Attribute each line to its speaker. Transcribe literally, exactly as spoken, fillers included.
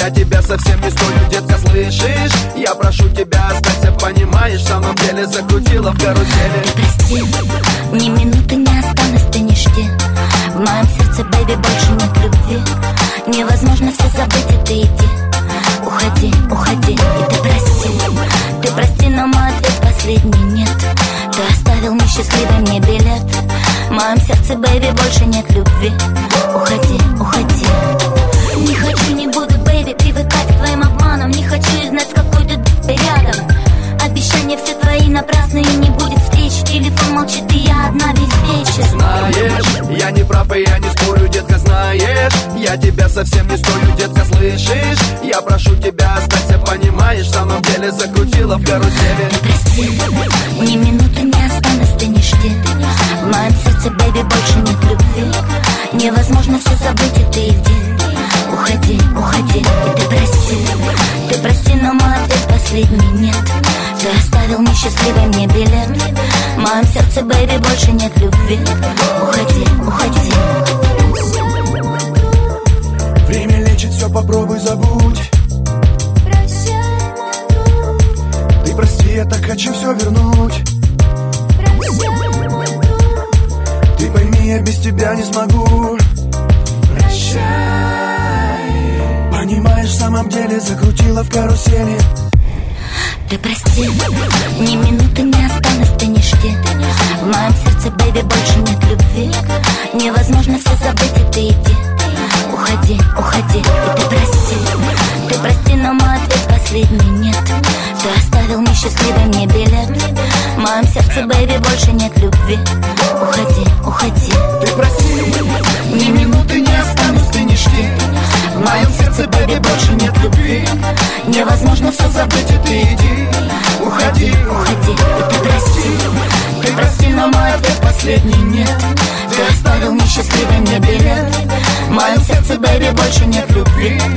Speaker 1: я тебя совсем не стою, детка, слышишь? Я прошу тебя, останься, понимаешь, в самом деле закрутила в карусели.
Speaker 2: Ты прости, ни минуты не останусь, ты не жди. В моем сердце, бэйби, больше нет любви. Невозможно все забыть, и ты иди. Уходи, уходи, и ты прости. Ты прости, но мой ответ последний нет. Ты оставил несчастливый мне билет. В моем сердце, бэйби, больше нет любви. Уходи, уходи. Не хочу, не буду, бэйби, привыкать к твоим обманам. Не хочу знать, с какой ты рядом. Обещания все твои напрасные, не будет встречи. Телефон молчит, и я одна без вечера.
Speaker 1: Знаешь, я не прав, и я не спорю, детка, знаешь. Я тебя совсем не стою, детка, слышишь? Я прошу тебя, останься, понимаешь, в самом деле закрутила в карусели.
Speaker 2: Ты прости, ни минуты не останусь, ты не жди. В моем сердце, бэйби, больше нет любви. Невозможно все забыть, и ты иди. Уходи, уходи, и ты прости. Ты прости, но мой ответ последний нет. Ты оставил несчастливый мне билет. В моем сердце, бэйби, больше нет любви. Уходи, уходи.
Speaker 3: Время лечит, все попробуй забудь.
Speaker 4: Прощай, мой друг.
Speaker 3: Ты прости, я так хочу все вернуть.
Speaker 4: Прощай, мой друг.
Speaker 3: Ты пойми, я без тебя не смогу. Прощай. Понимаешь, в самом деле закрутила в карусели.
Speaker 2: Ты прости, ни минуты не останусь, ты не жди. В моем сердце, бэйби, больше нет любви. Невозможно все забыть, и ты иди. Уходи, уходи, и ты прости. Ты прости, но мой ответ последний нет. Ты оставил несчастливый мне билет. В моем сердце, бэйби, больше нет любви. Уходи, уходи.
Speaker 1: Ты прости, ни минуты не останусь, ты не жди. В моем сердце, бэйби, больше нет любви. Невозможно все забыть, и ты иди. Уходи,
Speaker 2: Уходи, и ты прости.
Speaker 1: ты прости, но мой ответ последний нет. Ты оставил несчастливый мне билет. В моем сердце, бэйби, больше нет любви.